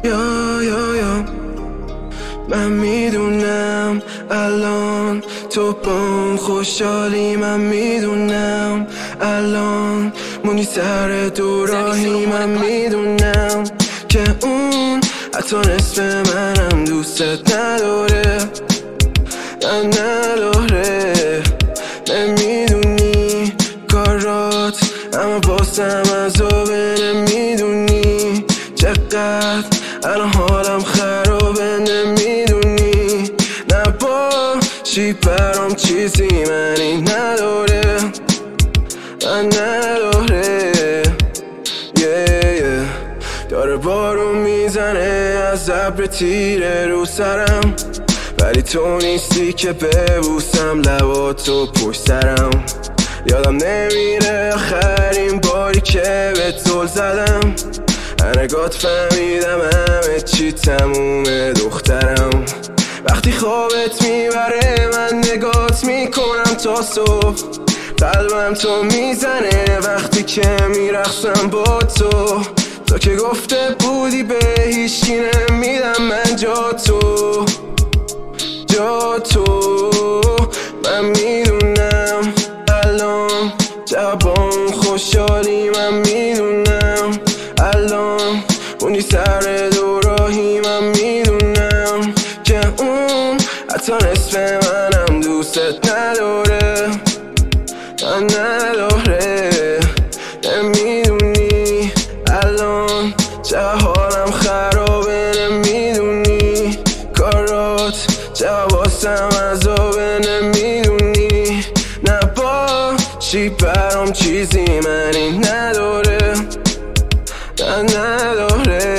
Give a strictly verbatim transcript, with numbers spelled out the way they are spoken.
یا یا یا من میدونم الان تو با خوشحالی، من میدونم الان مونی سر دو راهی، من میدونم که اون حتی نصف منم دوستت نداره، من نداره. نمیدونی کارات اما بازم از آبه، نمیدونی چقدر الان حالم خرابه، نمیدونی نباشی برام چیزی منی نداره، من نداره. yeah, yeah. داره بارون میزنه از ابر تیره رو سرم، ولی تو نیستی که ببوسم لباتو پشت سرم. یادم نمیره آخرین باری که به زل زدم، نگات فهمیدم همه چی تمومه دخترم. وقتی خوابت میبره من نگات میکنم تا صبح، قلبم تو میزنه وقتی که میرقصم با تو. تو که گفته بودی به هیچکی نمیدم من جا تو، جا تو. من میدونم الان جوان خوشحالی، من میدونم الان اونی سر دو راهی، من میدونم که اون حتی نصف منم دوستت نداره، من نداره. نمیدونی الان چه حالم خرابه، نمیدونی کارات چه واسم عذابه، نمیدونی نباشی برام چیزی منی نداره، من نداره.